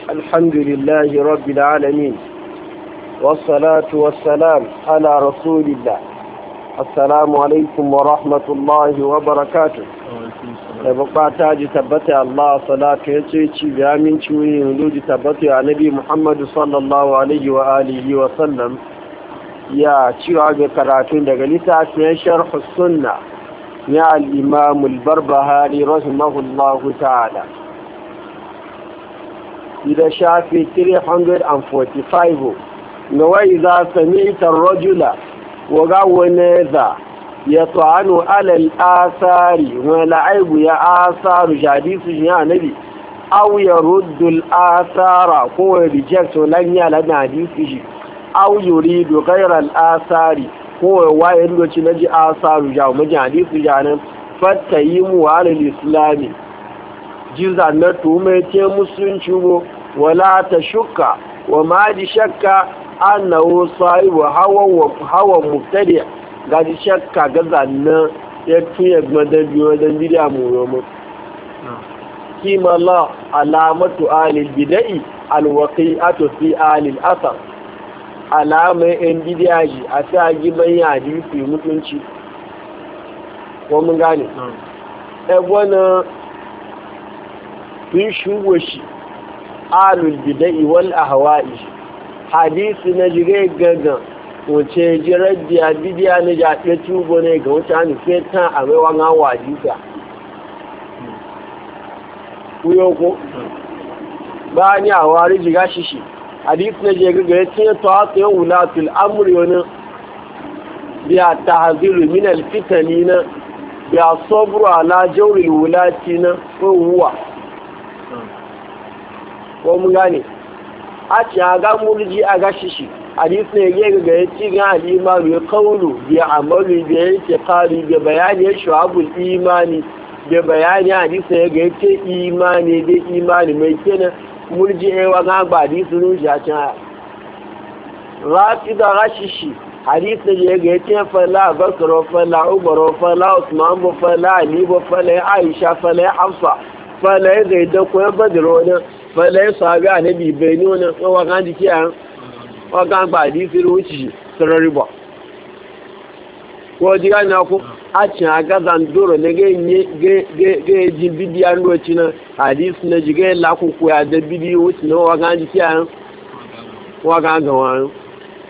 الحمد لله رب العالمين والصلاة والسلام على رسول الله. السلام عليكم ورحمة الله وبركاته. بقى تاج تبت الله صلاة يتشي بأمين شوي ولود تبت على نبي محمد صلى الله عليه وآله وسلم. يا شيعة بكراتين دقلتا في شرح السنة يا الإمام البربهاري رحمه الله تعالى. إذا شافي 345 وإذا سمعت الرجل وقاونيذا يطعن على الآثار ولعب يا آثار جديث يا نبي أو يرد الآثار هو رجعت لن يلد حديثه أو يريد غير الآثار هو وين نجي آثار جاو مجي حديث جانا فتيم على الإسلام جزء نتومتي مسلم شبو ولا تشك وما دي شك أنه صاحب هو مبتدع قد شك قزعنا يكفي مدن ودن بدع مروم كما الله علامة آل البدع الوقيعة في آل الأثر علامة ان بدعي أتاجي من يعدي في متنشي ومن قال أبوانا في شوشي آل البدع والأهواء حديث نجري gaga wace jiraddi a bidiya na jaɗe tubo ne ga mutane fetan a maiwa na wajisa kuyo ko ba ni a wari jiga shishi hadith na je gaga ya ce ta haka yin wulatul amuri wani biya ta haziru min alfitani na biya sabru ala jawril wulati na kowa ko mun gane a ce a ga murji a ga shishi hadis ne ya ga ya ci ga al'imanu ya kaulu bi amalu bi intiqali bi bayani ya shu'abul imani bi bayani hadis ne ga ya ce imani da imani mai kenan murji wa ga ba hadis nun ja ta rafida rashishi hadis ne ya ga ya ce fa la bakr fa la umar fa la usman fa la ali fa la aisha fa la hafsa fa la zaid ko badro ne fẹ́lẹ́ sọ abẹ́ ànẹ́bì ìbẹ̀ ní ọ̀nà wọ́n kàn jí kí àrùn wọ́n kàn gbà àdí fẹ́rẹ̀ ó ti sọ̀rọ̀ rí bọ̀. wọ́n jí ká ní ọkú àti àgáza ń dòrò ní gẹ́ẹ̀jì bíbí àndó ti náà àdí sinẹ́ jí gẹ́ẹ̀ lákòókò àdẹ bíbí ó ti náà wọ́n kàn jí kí àrùn wọ́n kàn gàn wọ́n àrùn.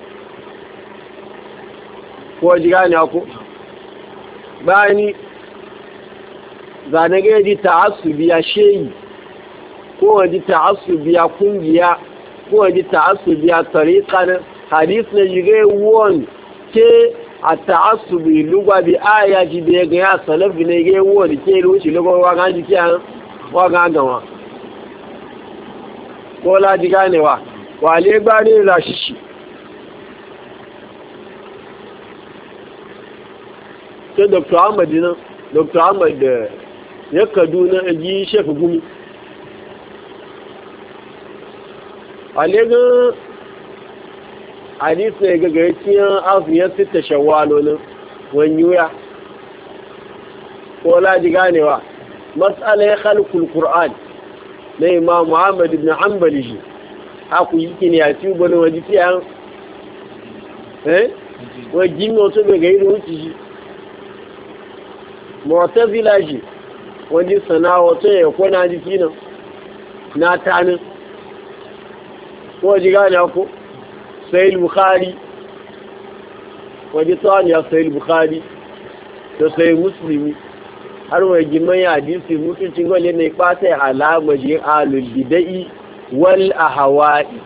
wọ́n jí ká ní ọkú báyìí zanagẹ́ẹ̀jì tààsù bí a ṣe yìí kowace ta'assubiya kungiya kowace ta'assubiya tariqa na hadis na jige won ke a ta'assubi lugwa bi aya ji be ga ya salafi ne ge won ke ruci lugwa wa ga ji kiyan wa ga gawa ko la ji ganewa wale gbare la shishi ke Dr. Ahmad ya Kaduna ji Sheikh Gumi alegin hadisa ya gaga cikin afiyar sita shawalonin wanyuya ko laji ganewa matsala ya halkul ƙur'an na imam muhammad ibn hanbali shi haku yi kini a ci wani waje fiyan wajen wasu bai ga irin wuce shi mawata shi wajen sana wato ya kwana jiki nan na tanin ko ji gane ku sai bukhari waje tsawon ya sai bukhari da sai muslimi har waje mai hadisi mutuncin gwale ne kwata alama je alul bidai wal ahwa'i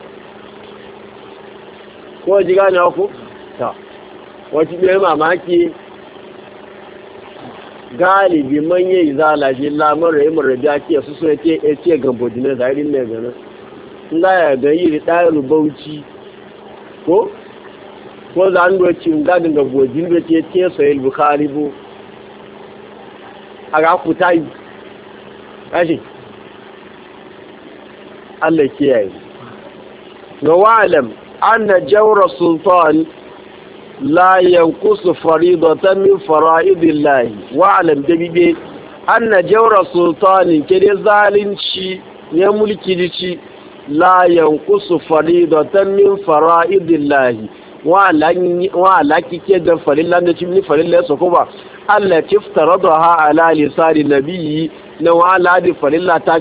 ko ji gane ku ta wace bai mamaki galibi manye zalaje lamar rayi murabiya ke su so yace gambo dine zahirin ne ganin ya ga yi ɗayar bauchi ko za a doci gadin ga gojin da ke tesa yi bukari bu a ga ku ta yi ƙashi Allah kiyaye ga wa'alam an na jawra sultan la yankusu faridatan min fara'idillahi wa'alam da bibe an na jawra sultanin ke dai zalunci ya mulki dici la yanqusu faridatan min fara'idillahi wa ala kike da farilla da cimni farilla su kuma Allah tiftaradaha ala lisani nabiyyi na wa ala di farilla ta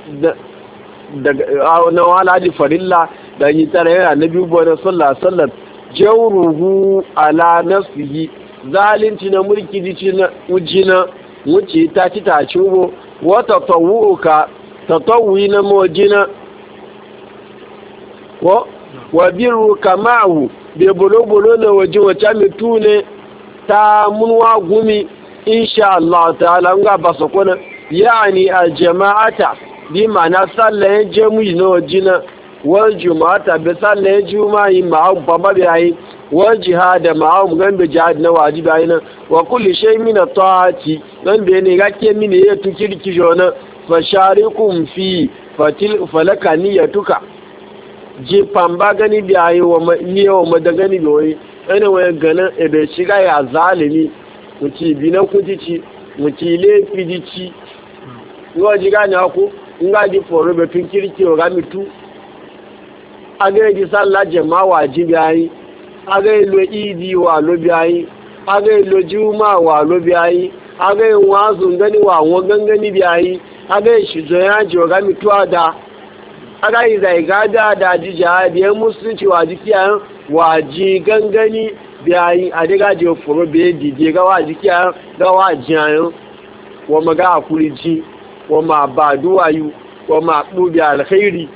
na wa ala di farilla da yi tare da nabi sallallahu alaihi wasallam jawruhu ala nafsihi zalunci na mulki dici na ujina wuce ta ci ta ciwo wata tatawuyi na mojina wa biru kamahu da bulo-bulo na waje wacce mitu ne ta munwa gumi insha Allah ta'ala ga ba su kuna yani aljama'ata bi ma'ana sallayen jami'i na wajina wal juma'ata bi sallayen juma'i ma'abu babbar yayi wal jihad ma'abu gambe jihad na wajibi ayi wa kulli shay min at-ta'ati gambe ne gake mini ya tukirki jona fa sharikum fi falaka niyatuka je pamba gani bi ayi wa niyo madagani bi wai ana waya gana ebe shiga ya zalimi muti binan kujici muti le fidici ngo jiga nya ku nga di foro be tun kirki o ga mitu aga di sallah jama'a wajibi ayi aga lo idi wa lo bi ayi aga lo juma wa lo bi ayi aga wazu ngani wa won gangani bi ayi aga shi zo ya jo ga mitu ada aga yi zai gada da ji jihadi ya musulunci waji kiyayen waji gangani biyayi a daga je furo bai dide ga waji kiyayen ga waji yayin wa maga a kuriji wa ma ba duwayu wa ma ɗubi alkhairi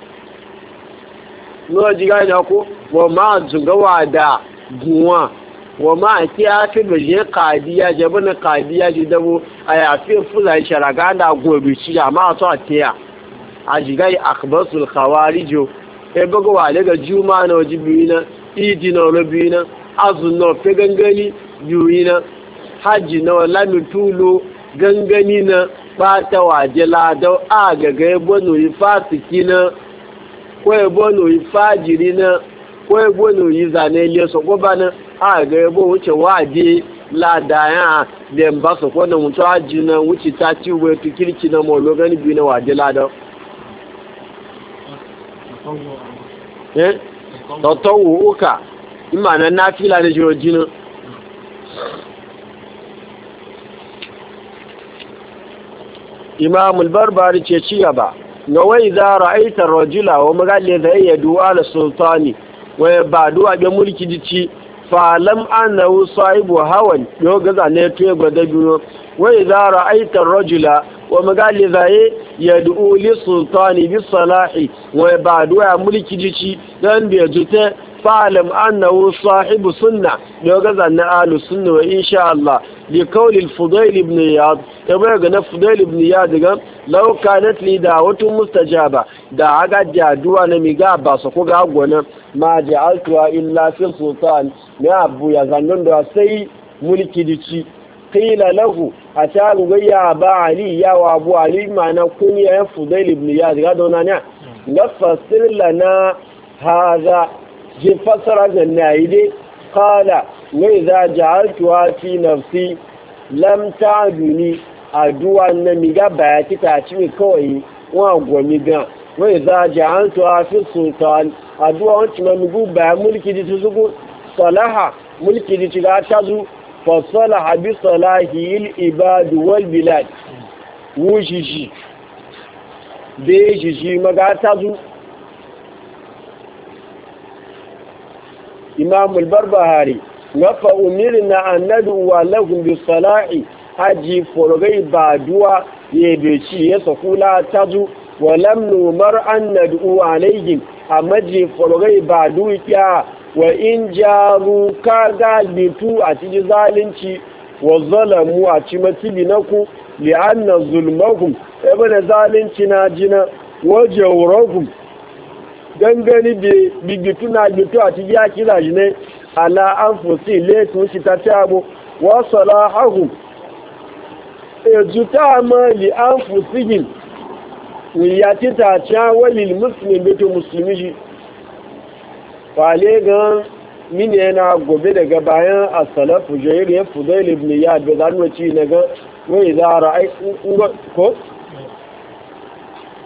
no ji gani ko wa ma zungawa da guwa wa ma kiya fi baje kadiya jabana kadiya ji dabo a yafi fuza sharaga da gobe ci amma so a tiya a jigai akbasul khawarijo e bago wale ga juma na wajibina idi na lobina azun no fe gangani yuina haji na lami tulo gangani na bata waje lado a gaga ebono ifasiki na ko ebono ifajiri na ko ebono yizane ile so goba na a ga ebo wuce waje ladaya da ba so ko na mutu haji na wuce ta ci we tukirki na mo lo gani bi na waje lado tọ́tọ́wò ókà ìmànà náà fílà ní ṣe ojínà imamul barbari ce ci gaba ga wai za ra'aitar rajula wa magalle da iya duwa da sultani wai ba duwa ga mulki dici falam annahu sahibu hawan yau gaza ne to ya gwada biyu wai za ra'aitar rajula wa magalle da yad'u li sultani bis salahi wa ba'du ya mulki dici dan da jute fa'lam annahu sahibu sunna daga zanna ahlus sunna wa insha Allah li qawli al-fudayl ibn iyad tabai ga fudayl ibn iyad ga law kanat li da'watu mustajaba da aga jaduwa na miga ba su ko ga gona ma ja'altu illa fil sultan ne abu ya zannon da sai mulki dici qila lahu atalu gayya ba ali ya wa abu ali mana kunya ya fudail ibn iyad ga dona ne nafasir lana hadha ji fasara ga naide qala wa idha ja'altuha fi nafsi lam ta'duni aduwa na miga bayati ta ci kawai wa gomi ga wa idha ja'altuha fi sultan aduwa wanci ma migu ba mulki di tuzugu salaha mulki di ga tazu فصلح بصلاحه العباد والبلاد وجيجي بيجيجي مغاتازو إمام البربهاري وفا أمرنا أن ندعو لهم بالصلاح حجي فرغي بعدوا يبيشي يسقولا تازو ولم نمر أن ندعو عليهم أمجي فرغي بعدوا كيا wa in jaru ka galitu a cikin zalunci wa zalamu a ci matibi na ku li'anna zulmahum ibn zalunci na jina wa jawrahum gangani bigitu na gitu a cikin yaki da ne ala anfusi letu shi ta tabo wa salahahum ejuta ma li anfusihim wiyati ta cha walil muslim bitu muslimi fale gan mini yana gobe daga bayan as-salafu jayr ya fudail ibn iyad da zanwaci na ga wai za ra'ai ko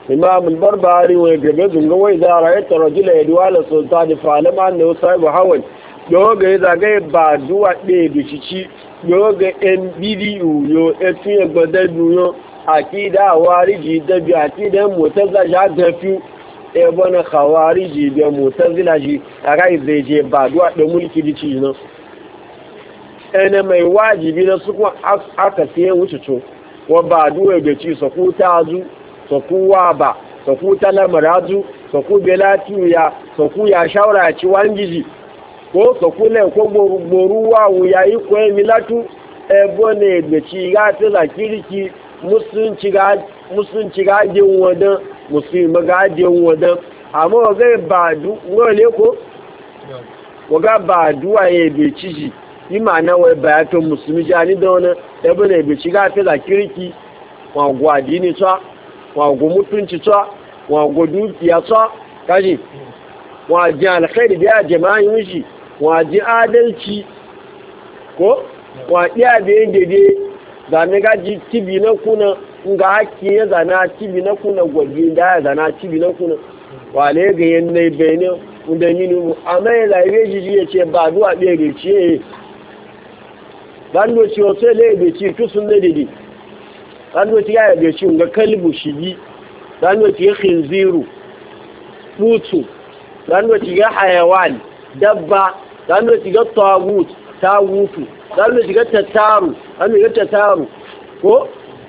imam al-barbari wa gabe zunga wai da ra'ayta rajula yadwa la sultani fa alama annahu sahibu hawan yo ga zagaye ba duwa ɗaya bishici yo ga en bidiyu yo etu ya gbada duyo akida wariji da bi akida mutazila ja da fi e bona khawariji da mutazila ji akai zai je ba duwa da mulki dici no ene mai wajibi na su kuma aka siye wuce to wa ba duwa da ci su ku tazu su ku wa ba su ku talamarazu su ku belatiya su ku ya shawara ci wangiji ko so kule ko boruwa yayi ko milatu bone da ci ga ta zakirki musulunci ga jin wadan musulmi ga jin wadan amma ga ba du wole ko waga ba duwa ye be ciji imana wai ba to musulmi jani da wannan bone be ci ga ta zakirki wa gwadi ni tsa wa go mutunci tsa wa go dukiya tsa kaji wa ji alkhairi da jama'in wushi waji adalci ko waɗiya da yin daidai zane gaji tibi na kuna nga haki ya zana tibi na kuna gwaji da ya zana tibi na kuna wale ga yin na benin inda minu amma ya zaibe jiji ya ce ba duwa ɗaya da ce zandoci wasu ya da ce tusun na daidai zandoci ya da ce nga kalbu shigi zandoci ya khinziru mutu zandoci ya hayawan dabba zanu shiga tawutu zanu shiga tattaru zanu shiga tattaru ko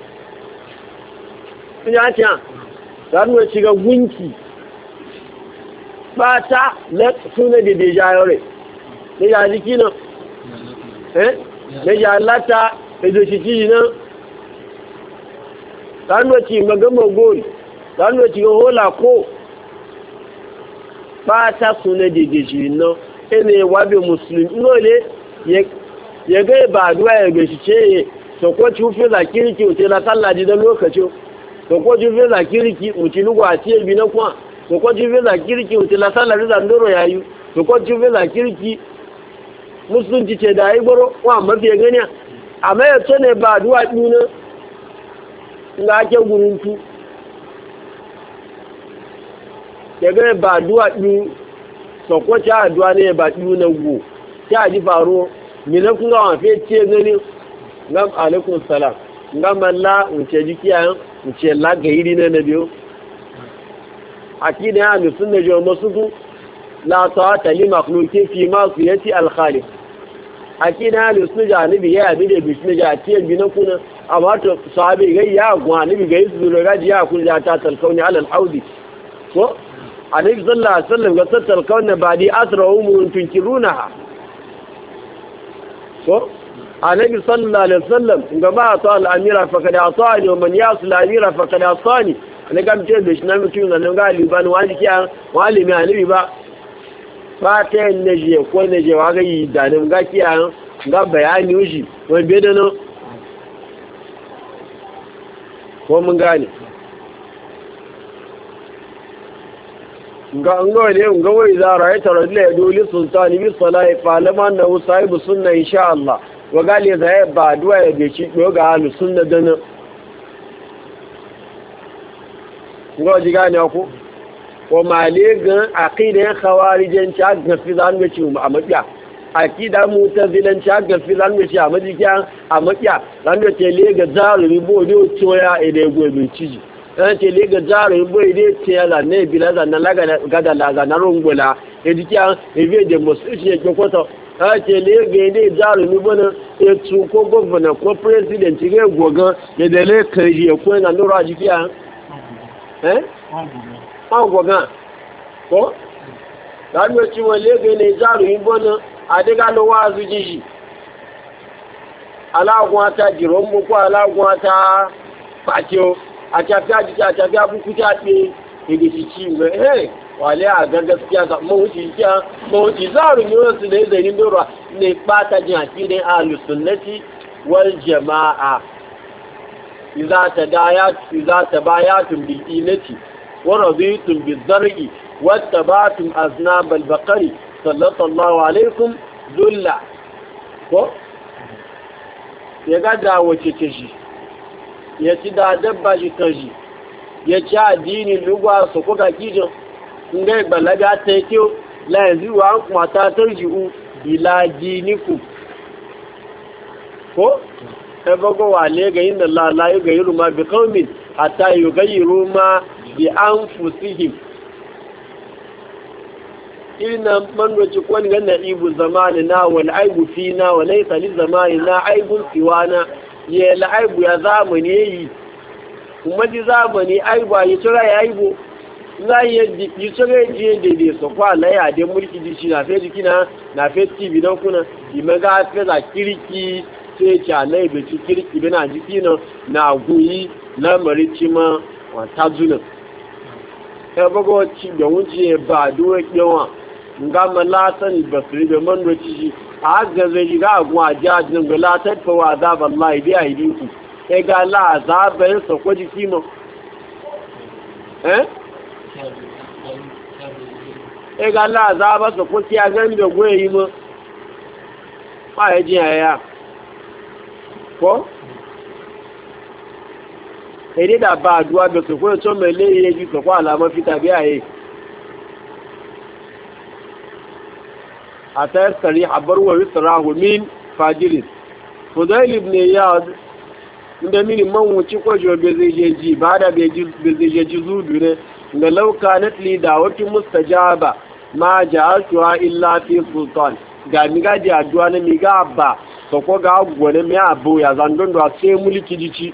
kun ya ce zanu shiga gunki bata la suna da dejayore ne ya jiki nan ne ya lata edo shi nan zanu ci magama gori zanu shiga hola ko bata suna da deji nan ene wabe musulmi ngole ya ga ba duwa ya ga shi ce to ko ci fi zakirki uce la sallaji da lokacin to ko ci fi zakirki uce lugu a ce bi na kwa to ko ci fi zakirki uce la sallaji da ndoro yayu to ko ci fi zakirki musulunci ce da yi goro wa mafi gani amma ya ce ne ba duwa duna nga ake guruntu ya ga ba duwa duna sọ̀kọ́ tí a dúwà ní ẹbà tí ó na wò tí a jí faru mìíràn kún àwọn afẹ́ tí ẹ gani ngam alaikun salam ngam Allah wuce jiki a yan wuce lagayiri na biyu a ki da yana sun na jiwa masu ku latawa tali makhluki fi masu yati alkhali a ki da yana sun ja nabi ya yabi da bishi na ja tiyar bi na kuna amma to sahabi gai ya gwa nabi gai su zuru gaji ya kun ja ta talkauni alal audi ko annabi sallallahu alaihi wasallam ga tattal kauna ba di asra umurun tunkirunaha so annabi sallallahu alaihi wasallam ga ba ta al-amira fa kada atani wa man yasul al-amira fa kada atani ne ga mce da shi na mutum nan ga liban wani kiya wani mai annabi ba ta ne je ko ne je wa ga yi da ne ga kiya ga bayani shi wani be da no ko mun gane ga ne ga wai za ra ta rajula ya dole sultani bi salai fa lama na sahibu sunna insha Allah wa gali za ba duwa ya be ci ga halu sunna dana ngo ji gane ko ko male ga aqidan khawarijan ta ga fi zan ga ci a makiya aqida mutazilan ta ga fi zan ga ci a makiya zan ga ce le ga zaruri bo do toya ide gobe ciji ɗan ce le ga jaro bai dai ce ya zane bila zane gada la zane rungula ya jiki an ebe da musu ya ke kwata ɗan ce le ga dai jaro ni bane ya tu ko gwamna ko president ya gogan ya da le kaji ya kuwa na nura a jiki an an gogan ko ɗan yi ci wani le ga ne jaro ni bane a daga lo wa su ji shi alagun ta jiron mu ko alagun ta fatiyo àtàfíà jíjẹ́ àtàfíà búkú tí a pé èdè títí rẹ̀ ẹ̀ wà lẹ́ àgágásíà mọ̀hútí záàrù ní oṣù lè zẹ̀ ní lọ́rọ̀ ní pàtàkì àti ní alùsùnnẹ́tì wal jama'a ìzá tàbáyàtùn bí ilẹ̀tì wọ́n bí tùn bí zargi wata bá tùn azna balbakari sallallahu alaikum zulla ko ya gada wace ce shi ya ci da dabba shi kan shi ya ci addini lugwa su kuka kijin nga balaga ta yake la yanzu wa an kuma ta tarji'u ila diniku ko sai bago wale ga inda Allah la yughayyiru ma bi qaumin hatta yughayyiru ma bi anfusihim ina man wace ko ni ganna ibu zamanina wal aibu fina wa laysa li zamanina aibun siwana ya la aibu ya zamani yi kuma di zamani aibu ya tura ya aibu za yi tura je daidai so kwa la ya de mulki di shi na fe jikina na fe tv don kuna imaga fe za kiriki sai cha na ibe ci kiriki bana jikina na guyi na maricima wa tazuna ya bago ci da wuce ba duwa yawa nga malatan basri da man do ci a ga zai ga agwa ajadin ga latar fa wa azab Allah bi aidiku e ga la azab so ko jiki mo e ga la azab so ko ti agan da goyi yi mo ba ya ji aya ko ede da ba aduwa da so ko to mele ye ji so ko alama fita bi aye حتى يستريح بروه ويستراه من فاجر فضيل ابن اياد inda mini man wuce kwajo bezejeji ba da bezejeji zudu ne da lauka li da wata mustajaba ma ja'altuha illa fi sultan ga mi gaji addu'a na mi ga ba so ko ga gone mi abu ya zandon da sai mulki dici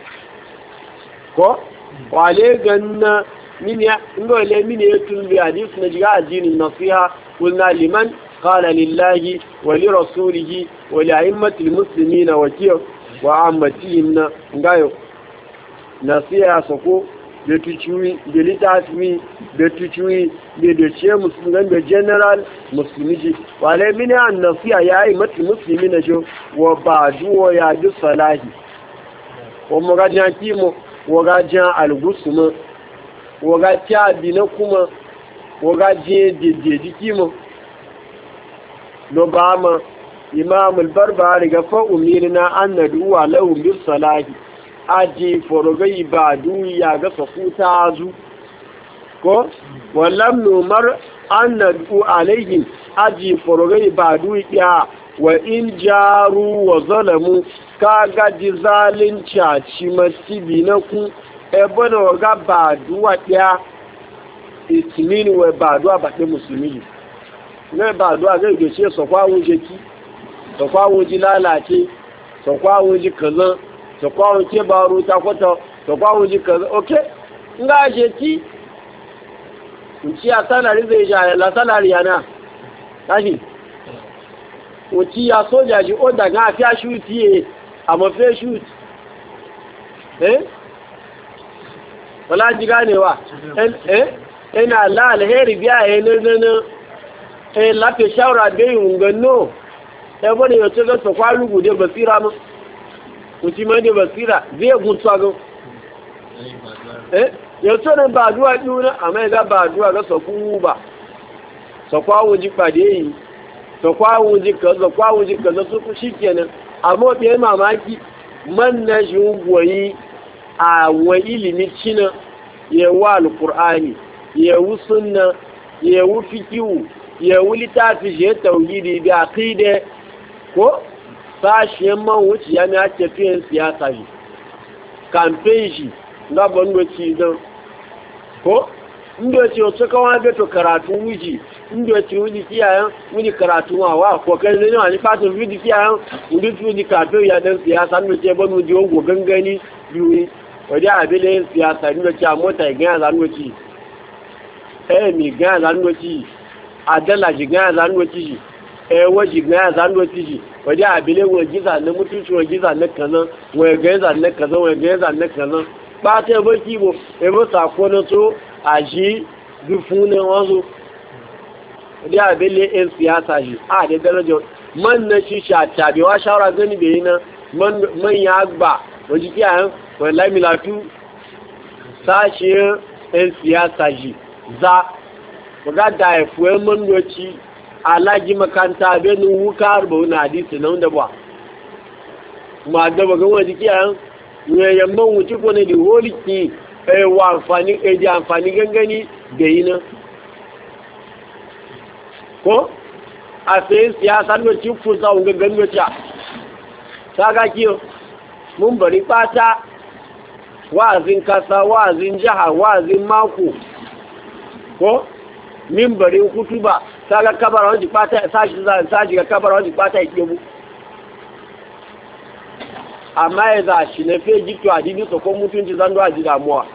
ko wale ganna mini ngole mini yatun bi hadith na jiga ajini nasiha qulna liman قال لله ولرسوله ولأئمة المسلمين وعامتهم ngayo nasiya soko da tuciwi da litafi da tuciwi da ce musulman da general musulmi wale mini an nasiya ya yi mati musulmi na jo wa ba duwa ya ji salahi wa magajan kimo wa gajan algusuma wa gajan na kuma wa gajan dedeji kimo lobama imam al-barbari ga fa umirna an nad'u lahum bis salahi aji forogai ba duniya ga sakuta zu ko wallam numar an nad'u alaihim aji forogai ba duniya wa in jaru wa zalamu kaga ji zalunci a ci masibi na ku ebono ga ba duwa ya itinin wa ba duwa ba musulmi ne ba duwa zai gace sakwawun jeki sakwawun ji lalace sakwawun ji kazan sakwawun ke baro ta kwata sakwawun ji kazan ok nga jeki uci a salari zai ja la salari yana tashi uci ya soja ji o daga afiya shuti ye a mafi shuti wala ji ganewa ina la alheri biya ya nana láti ṣáwọ́ra dé ìwùngàn náà ẹgbọ́n ni yọ̀tọ́ lọ́sọ̀ kwárùgù dé basira mọ́ kò tí mọ́ dé basira zai egun tsagon yọ̀tọ́ ní bàdúwà ɗúnà àmọ́ ẹ̀gá bàdúwà lọ́sọ̀ kúrú bà sọ̀kwáwùn jí pàdé yìí sọ̀kwáwùn jí kan lọ́sọ̀ kú sí kenan àmọ́ bí ẹ mamaki man na shi goyi àwọn ilimi cina yawa alkur'ani yawu sunna yawu fikiwu ya wuli ta fi je tauhidi bi aqide ko sashiyan man wuce ya mi ake fiye siyasa shi campaign shi ga bango ci don ko inda ce wasu kawai beto karatu wuji inda ce wuji kiyayen wuji karatu wa ko kai ne wani fatin wuji kiyayen wuji karatu ya dan siyasa inda ce ban wuji ogo gangani biyu wajen abin yin siyasa inda ce a mota ya ganya zanuwa ci mi ganya zanuwa ci adala jigaya zanuwa ciji ewa jigaya zanuwa ciji wajen abile wa giza na mutunci wa giza na kanan wa gaya zane kanan wa gaya zane kanan ba ta yabo kibo ebo sako na so a shi dufu ne wazo wajen abile yan siyasa shi a da darajar man na shi shabewa shawara gani bai yi na man ya gba wajen kiyayen wani lamilatu sashe yan siyasa shi za ga da haifuwar mandoci alaji makanta benin wuka arba wani hadisi na wanda ba ma da bagan wani kiyayen yamman wuce kone da holiki wa amfani ji amfani gangani da yi nan ko a sayin siyasa ne ci fusa wanga gangaci ta ga kiyo mun bari fata wa'azin kasa wa'azin jiha wa'azin mako ko min bari kutuba ta ga kabara wani fata sashi ga kabara wani fata ya kebu amma ya za shi na fiye jikto a dini ko mutunci zan duwa ji damuwa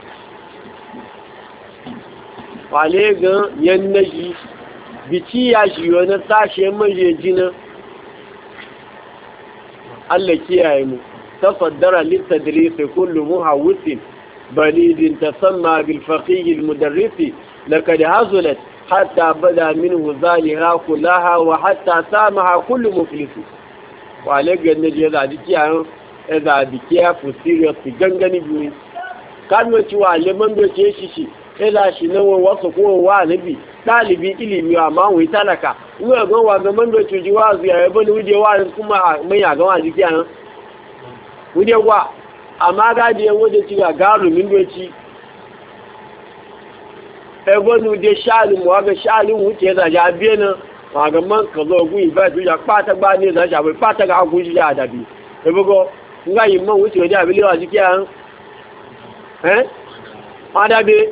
wale ga yan naji biki ya shi wani sashe maje jina Allah kiyaye mu tafaddara litadrisi kullu muhawwisin balidin tasamma bil faqih al mudarrisi laqad hazulat hatta bada minhu zaliha kullaha wa hatta samaha kullu muflis wale ga naji da dikiya da dikiya for serious gangani biyu kan wace wale man doce shi ila shi na wasu ko wa nabi dalibi ilimi amma wai talaka uwa ga wa ga mando tuji wa zuya ya bani wuje wa kuma mai ya ga wa jiki an wuje wa amma ga da wuje ci ga garu min doci e bonu de shalu mu ga shalu wuce da ja biye na wa ga man ka zo gu ifa tu ya pata gba ni da ja bai pata ga gu ji ya dabi e bugo nga yi man wuce da abili wa jiki an adabe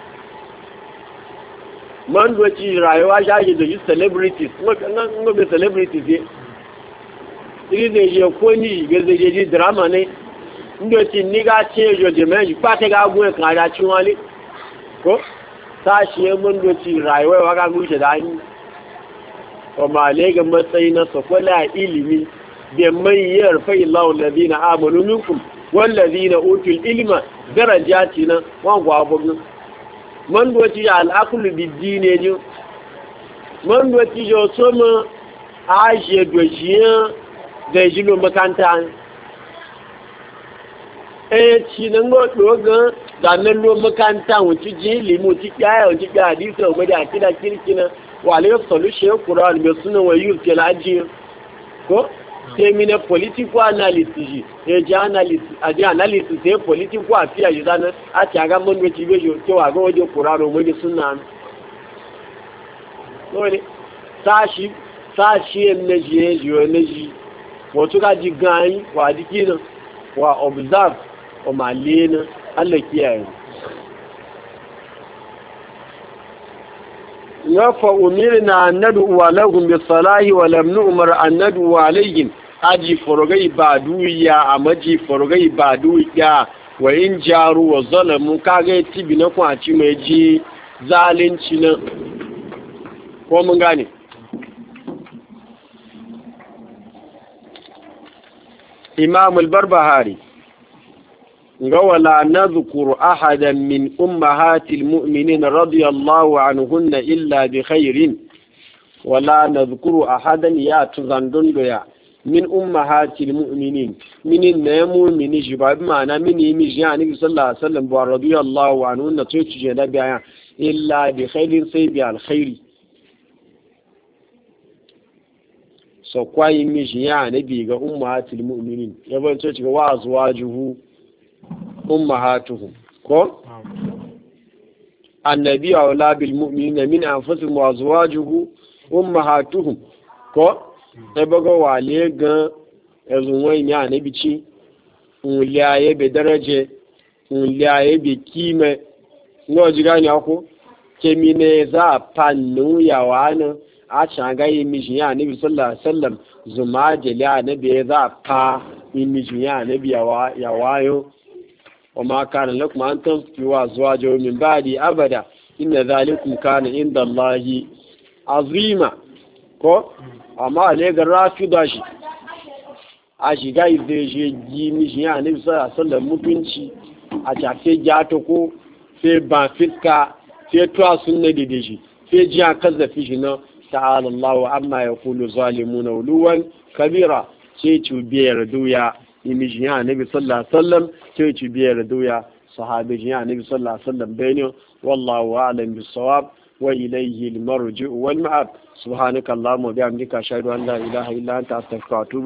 man doci rayuwa shaji da yi celebrities ngo be celebrities ye iri zai je koni ga zai je drama ne ndoci ni ga ce jo de men pate ga gun kan da ci wale ko sashi ya man doci rayuwa wa ga gushe da ni o male ga matsayi na sokola ilimi da mayyar fa illahu alladhina amanu minkum wal ladina utul ilma darajatina wa gwabu man doci ya al'akulu biddi ne ji man doci ya so ma ajiye dojiyan da jilo makanta ci nan go dogon da nan lo makanta wuci ji limu ci kaya wuci ga hadisi wa da akida kirkina wa alayhi solution Qur'an be sunan wa yur ke laji ko semina political analysis e ji analysis sai political affair yi zana a ci aga mun wuce bejo cewa ga waje Qur'ano mu da sunna dole sashi naji wato ga ji gani wa dikina wa observe o malena Allah kiyaye ya fa umirna an nad'u lahum bis salahi wa lam nu'mar an nad'u alayhim aji forogai ba duya a maji forogai ba duya wa in jaru wa zalamu kaga tibi na kwaci mai ji zalunci na ko mun gane Imam al-Barbahari ga wala nadhkuru ahadan min ummahatil mu'minin radiyallahu anhunna illa bi khairin wala nadhkuru ahadan ya tuzandun doya min ummahatil mu'minin minin na mu'mini shi ba bi ma'ana mini mi ji ani sallallahu alaihi wasallam wa radiyallahu anhu na to ci da biya illa bi khairin sai bi alkhairi so kwai mi ji ya nabi ga ummahatil mu'minin ya ban to ci ga wa azwajuhu ummahatuhum ko annabi aula bil mu'minina min anfusihim wa azwajuhu ummahatuhum ko ebogo wale gan ezun won ya nabi ci unle aye be daraje unle aye be kime ngo jiga ni ako kemine za panu ya wana a changa yi mi ya nabi sallallahu alaihi wasallam zuma jeli nabi za pa mi ya nabi ya wayo وما كان لكم أن تنكحوا أزواجه من بعد أبدا إن ذلكم كان عند الله عظيما ko amma ne ga rafida shi a shiga ideje ji mishi ya ne bisa sallar mutunci a tafe jato ko sai ba fiska sai tuwa sunna da shi sai ji a kazafi shi na ta'ala Allah amma ya kulu zalimuna uluwan kabira sai cubiyar duya imiji ya nabi sallallahu alaihi wasallam sai ci biyar doya sahabi ya nabi sallallahu alaihi wasallam bayani wallahu a'lam bis-sawab wa ilayhi al-marji'u wal ma'ab subhanakallahumma wa bihamdika ashhadu an la ilaha illa anta astaghfiruka wa atubu